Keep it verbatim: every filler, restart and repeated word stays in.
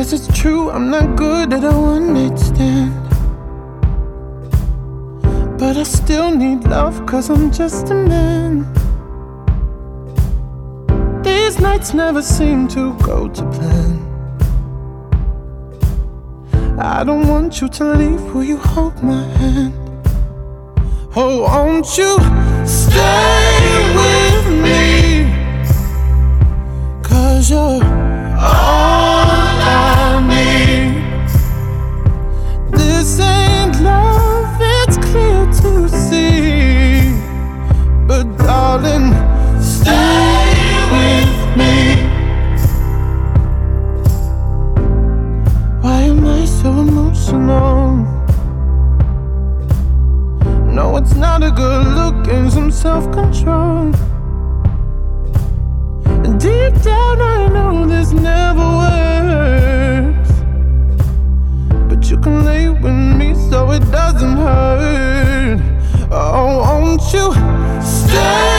Yes, it's true, I'm not good at a one-night stand, but I still need love, cause I'm just a man. These nights never seem to go to plan. I don't want you to leave, will you hold my hand? Oh, won't you stay with me? Cause you're all I need. This ain't love, it's clear to see, but darling, stay with me. Why am I so emotional? No, it's not a good look, and some self-control. And deep down I know this never works, but you can lay with me so it doesn't hurt. Oh, won't you stay?